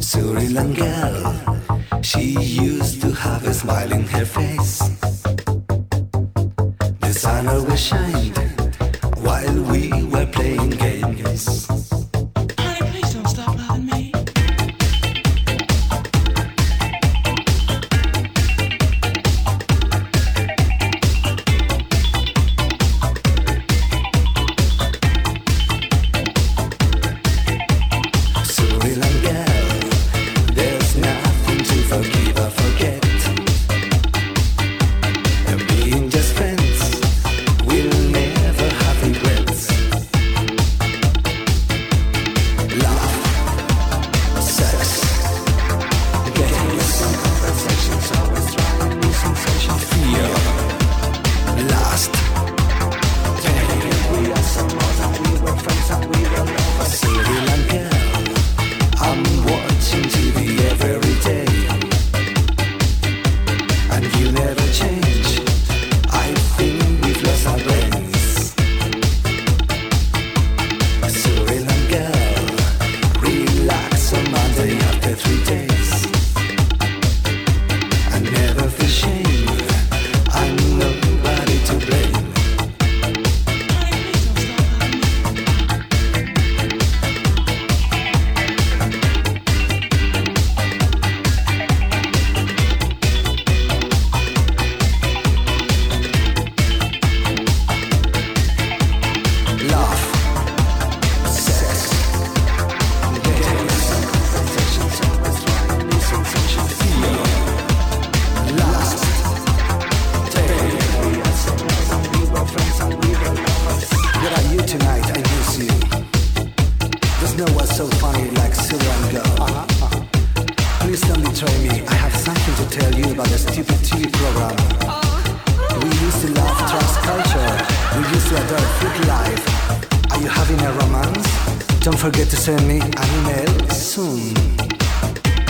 Sri Lanka, she used to have a smile in her face. The sun always shined while we were playing games. Honey, please don't stop loving me. Sri Lanka, there's nothing to forgive or forget. And being just friends, we'll never have regrets. Love, sex, getting some conversations, always trying new sensation. Fear, lust, pain. We are some more than we were friends and we were lovers. Sri Lanka, I'm watching TV every day, and you never change. I think we've lost our brains. Sri Lanka, relax on Monday after 3 days, and never feel shame. I'm nobody to blame. Honey, please don't stop loving me. Love, sex, getting some conversations, always trying new sensation. Fear, lust, pain. We are so nice and we were friends and we were lovers. Where are you tonight? I miss you. There's no one so funny like Sri Lanka. Please don't betray me. I have something to tell you about the stupid TV program. We used to love trans culture. We used to adore food life. Are you having a romance? Don't forget to send me an email soon.